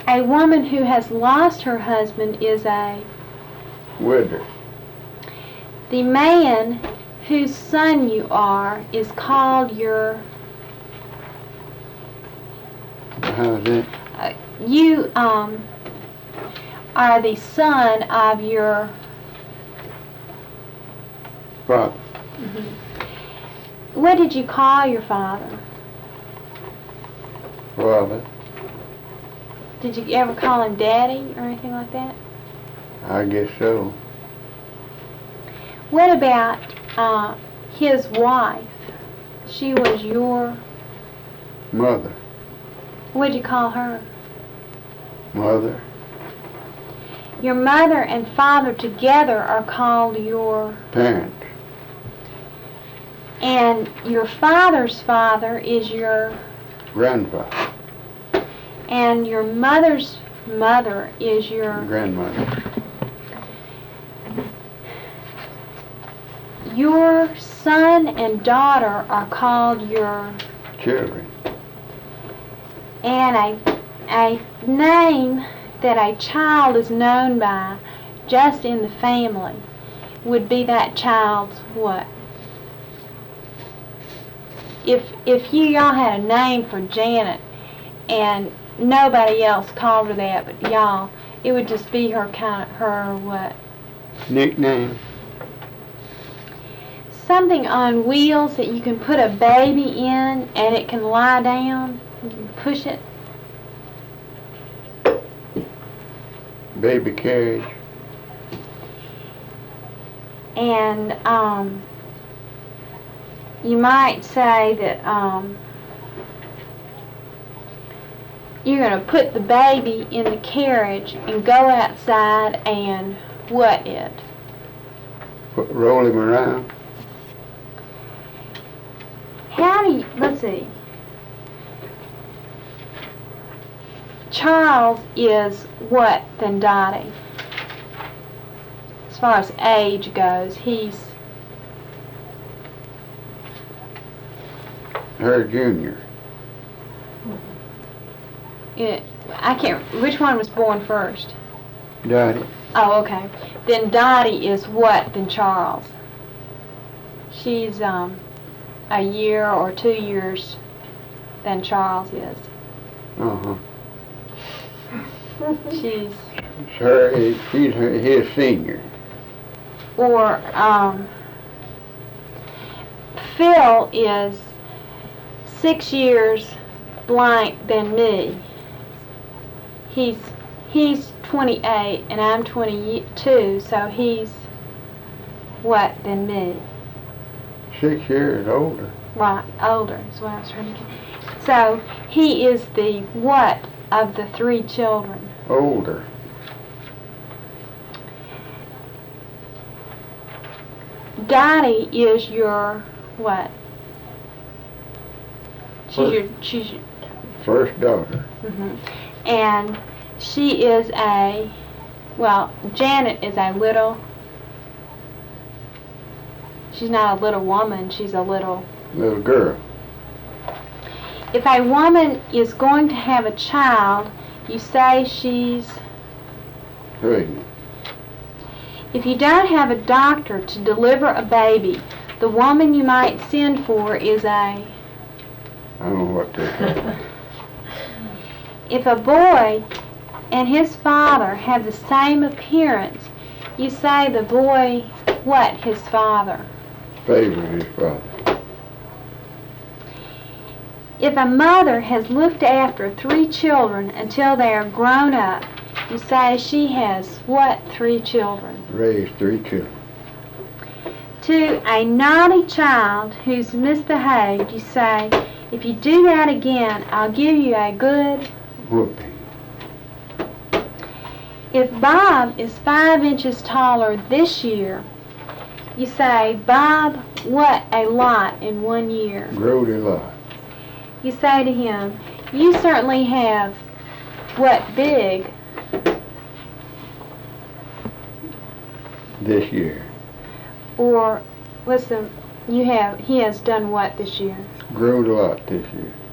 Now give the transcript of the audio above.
A woman who has lost her husband is a widow. The man whose son you are is called your How's that? You are the son of your Father. What did you call your father? Father. Did you ever call him Daddy or anything like that? I guess so. What about his wife? She was your Mother. What did you call her? Mother. Your mother and father together are called your Parents. And your father's father is your Grandfather. And your mother's mother is your grandmother. Your son and daughter are called your Children. And a name that a child is known by just in the family would be that child's what? If y'all had a name for Janet and nobody else called her that but y'all, it would just be her what? Nickname. Something on wheels that you can put a baby in and it can lie down. You can push it. Baby carriage. And you might say that you're going to put the baby in the carriage and go outside and what it? Roll him around. How do you, let's see. Charles is what than Dottie? As far as age goes, he's her junior. I can't, which one was born first? Dottie. Oh, okay. Then Dottie is what than Charles? She's a year or 2 years than Charles is. Uh-huh. She's his senior. Or Phil is 6 years blank than me. He's 28 and I'm 22, so he's what than me? 6 years older. Right, older is what I was trying to get. So he is the what of the 3 children? Older. Dottie is your what? She's your first daughter. And she is Janet is a little, she's not a little woman, she's a little girl. If a woman is going to have a child, you say she's pregnant. If you don't have a doctor to deliver a baby, the woman you might send for is I don't know what to If a boy and his father have the same appearance, you say the boy, what, his father? Favored his father. If a mother has looked after 3 children until they are grown up, you say she has what 3 children? Raised 3 children. To a naughty child who's misbehaved, you say, if you do that again, I'll give you a good whooping. If Bob is 5 inches taller this year, you say, Bob, what a lot in 1 year. Growed a lot. You say to him, you certainly have what big this year. Or he has done what this year? Growed a lot this year.